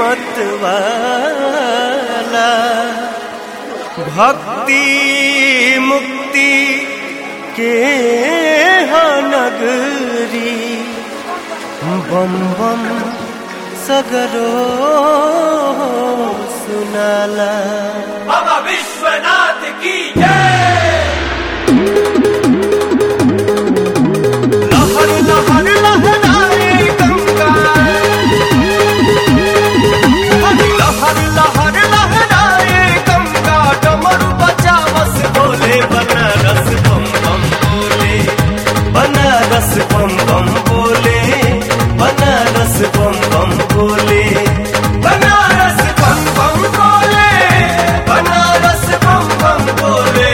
मत वाला। भक्ति मुक्ति के नगरी बम बम सगरो सुनाला। बाबा विश्वनाथ की जय। लहर लहर लहराए गंगा, लहर लहर लहराए गंगा, डमरू बजावस बोले बनारस बम बम बोले, बनारस बम बम बोले, बनारस बम बम बोले, बनारस बम बम बोले, बनारस बम बम बोले,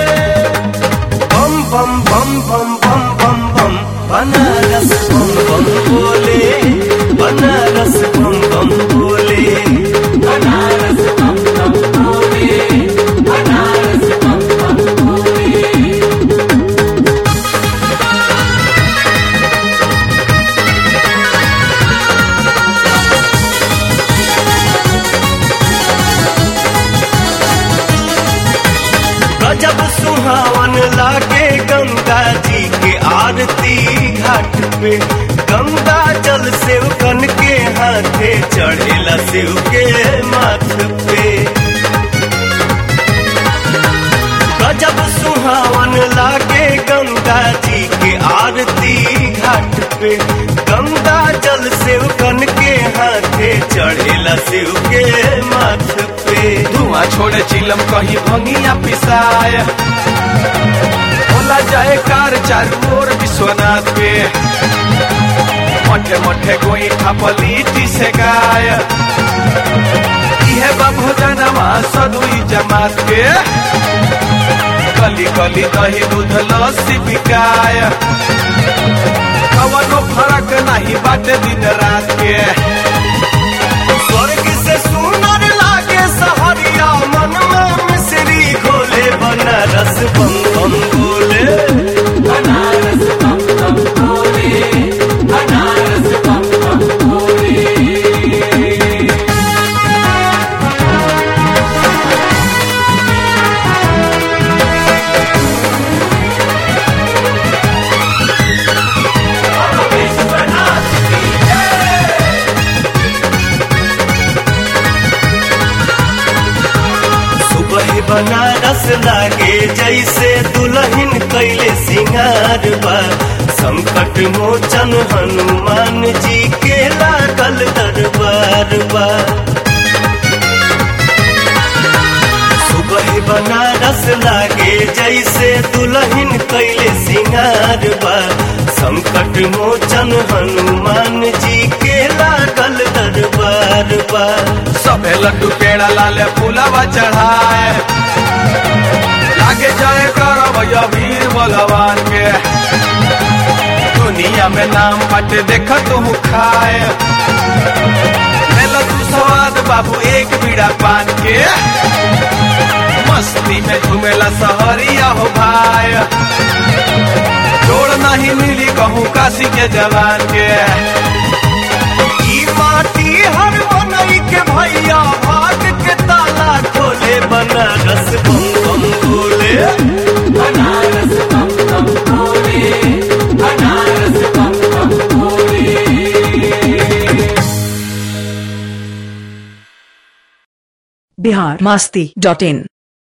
बम बम बम बम बम बम बम, बनारस बम बम बोले, बनारस बम बम बोले, बनारस बम बम बोले, बनारस बम बम बोले। गजब सुहावन लागे गंगा जी के आरती घाट पे, गंगा जल शिव कन के हाथे चढ़ेला शिव के माथ पे। गजब सुहावन लागे गंगा जी के आरती घाट पे, गंगा जल शिव कन के हाथे चढ़ेला शिव के माथ पे। धुआं छोड़े चिलम कहीं भंगिया पिसाय, बोला जाए कार चारू ओर विश्वनाथ पे। मठे मठे गोई थापलीटी से गाय, यह भोजनमा सदुई जमात के। गली गली दही दूध लस्सी बिकाय, कवनो फर्क नहीं बाटे दिन रात के। स्वर्ग से सुनर लागे सहरिया, मन में मिश्री घोले, बनारस बम बम बोले, बनारस बम बम बोले, बनारस बम बम बोले। बनारस लागे जैसे दुल्हन कैले सिंगार बा, संकट मोचन हनुमान जी के लागल दरबार बा। सुबह बनारस लागे जैसे दुल्हन कैले सिंगार बा, संकट मोचन हनुमान जी के लागल दरबार बा। सबे लड्डू पेड़ा लाले फूलवा चढ़ाए, लागे जाए करब वीर बलवान के। दुनिया में नाम बाटे देख तू खाए, तू स्वाद बाबू एक बीड़ा पान के। मस्ती में घूमेला सहरिया हो भाई, जोड़ नहीं मिली कहूँ काशी के जवान के। ई माटी हर बनई के भैया, भाग के ताला खोले, बनारस बम बम बोले, बनारस बम बम बोले, बनारस बम बम बोले। biharmasti.in